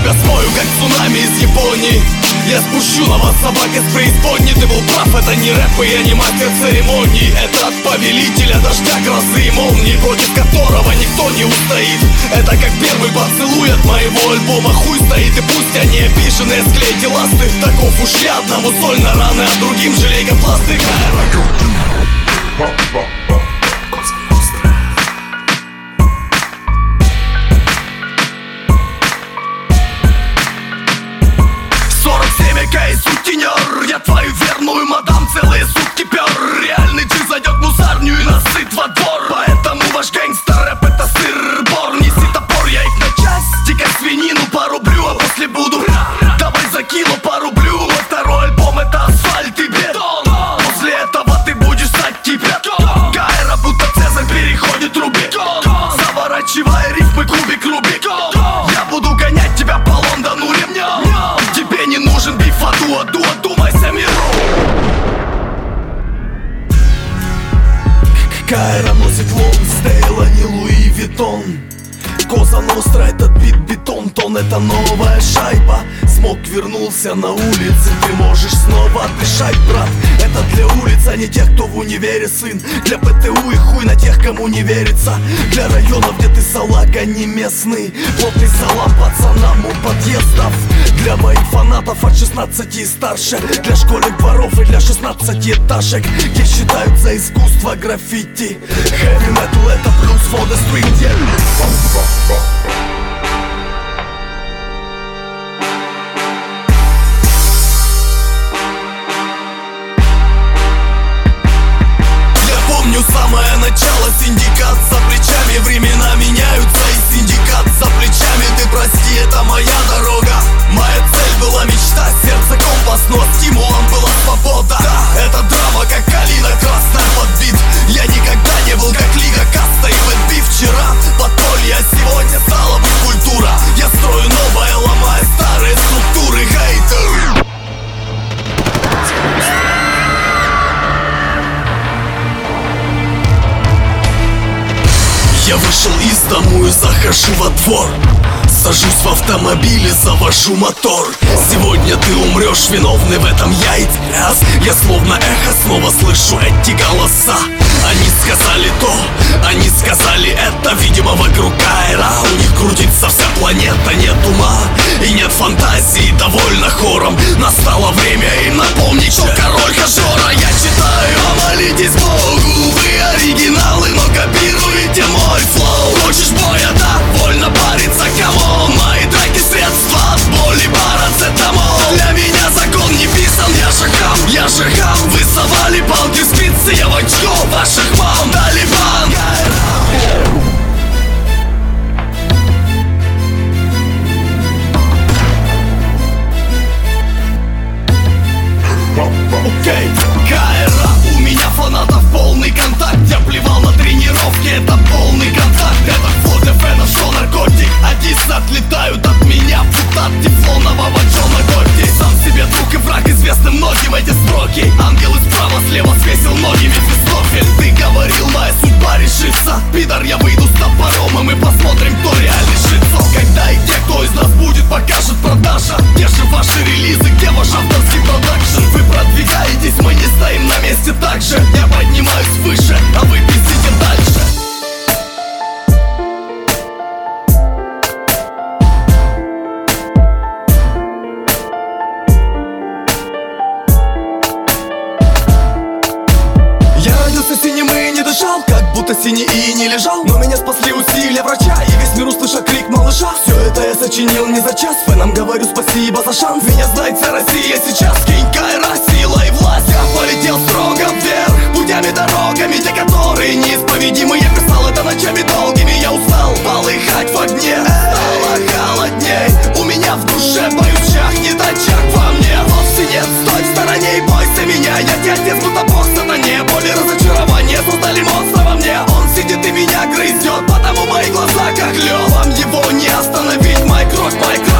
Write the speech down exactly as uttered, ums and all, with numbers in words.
тебя смою, как цунами из Японии. Я спущу на вас собак из преисподней. Ты был прав, это не рэп, и я не мастер церемоний. Это от повелителя дождя, грозы и молний, против которого никто не устоит. Это как первый поцелуй от моего альбома. Хуй стоит, и пусть они обиженные, склейте ласты. Таков уж я, одному соль на раны, а другим жалейка пластырь. Эй, сутенер, я твою верную мадам целые сутки пер. Реальный джи зайдет в мусарню и насыт во двор. Поэтому ваш гангстер-рэп это сыр-бор. Неси топор, я их на части, как свинину по рублю, а после буду давай за кило по рублю. Мой второй альбом это асфальт и бетон. После этого ты будешь стать тебя. Кайра будто Цезарь переходит Рубикон, заворачивая рифмы кубик Рубикон. Я буду гонять тебя по Лондону ремнем. Тебе не нужен биф, аду, аду, одумайся, миру. Кайра носит Лонсдейл, а не Луи Виттон. Коза Ностра, этот бит бетон, тон, это новая шайба. Смог вернулся на улицы, ты можешь снова дышать, брат. Это для улиц, а не тех, кто в универе, сын. Для ПТУ и хуй на тех, кому не верится. Для районов, где ты салага, не местный. Плотный салам пацанам у подъездов. Для моих фанатов от шестнадцати и старше. Для школьных дворов и для шестнадцатиэтажек, где считают за искусство граффити. Heavy metal это плюс for the street, yeah. Самое начало, синдикат за плечами. Времена меняются и синдикат за плечами. Ты прости, это моя дорога. Моя цель была мечта, сердце компас, но стимулом была свобода. Да, это драма, как калина красная под бит. Я никогда не был как Лига Каста и Бэтби. Вчера подполье, а сегодня стала быть культура. Я строю новое, ломая старые структуры. Хейтер. Я вышел из дому и захожу во двор. Сажусь в автомобиль и завожу мотор. Сегодня ты умрешь, виновный в этом я и тряс. Я словно эхо снова слышу эти голоса. Они сказали то, они сказали это. Видимо, вокруг Кайра у них крутится вся планета. Нет ума и нет фантазии, довольно хором. Настало время им напомнить, что король хажора. Я читаю, а молитесь Богу. Вы оригиналы, но копируете мой флоу. Хочешь боя, да? Вольно париться, камон. Мои драки средства от боли, парацетамол. Для меня закон не писан, я же хам, я же хам. Вы совали палки в спицы, я в очко ваших мам. Талибан. Окей, Кайра, у меня фанатов полный контакт. Я плевал на тренировки, это полный контакт. Это флот для фенов, что наркотик. А диссы отлетают от меня, футат тефлонового Джона Готти. Сам себе друг и враг, известны многим эти строки. Ангел и справа, слева свесил ноги Мефистофель. Ты говорил, моя судьба решится. Пидор, я выйду с топором, и мы посмотрим, кто реальный шицо. Когда и где, кто из нас будет, покажет продажа. Где же ваши релизы, где ваш авторский продакшн? Вы продвигаетесь, мы не стоим на месте так же. Я поднимаюсь выше, а вы пиздите дальше. Я родился синим и не дышал, как будто синий и не лежал. Но меня спасли усилия врача, и весь мир услышал крик малыша. Все это я сочинил не за час, фэнам говорю спасибо за шанс. Меня знает вся Россия сейчас. Кинь Кайра, сила и власть. Я полетел строго вверх, путями, дорогами, те, которые неисповедимы. Я писал это ночами долгими, я устал полыхать в огне. Стало холодней, у меня в душе боюсь чахнет очаг во мне. Вовсе нет, стой в стороне и бойся меня. Я тебе отец, будто бог сатане. Боли, разочарования создали монстра во мне. Он сидит и меня грызет, потому мои глаза как лед. Вам его не остановить, моя кровь, моя кровь.